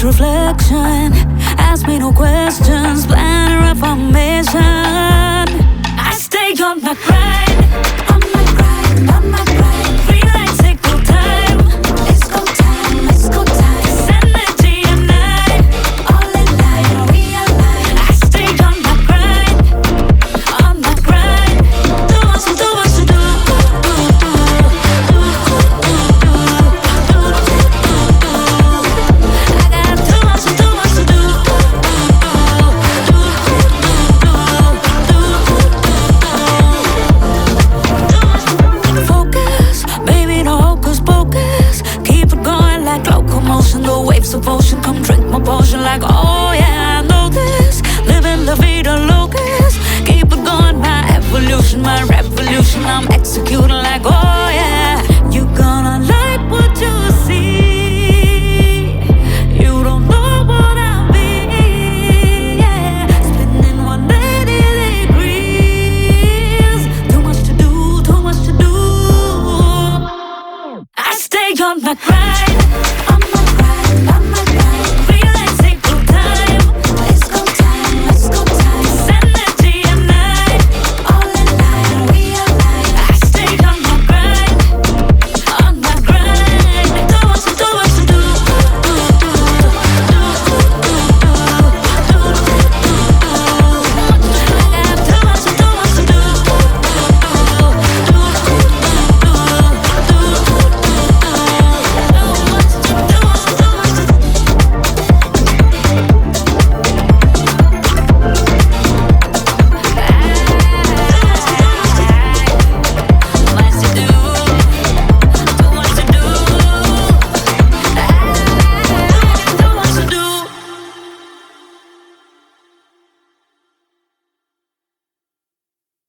reflection. Ask me no questions, plan a reformation. I stay on my grind, on my grind, on my grind. Relax, take no time. Let's go time, let's go time. This energy at night, all in line, realize. I stay on my grind, on my grind. Do what you do, what you do. Keep it going like locomotion. The waves of ocean come drink my potion like oh.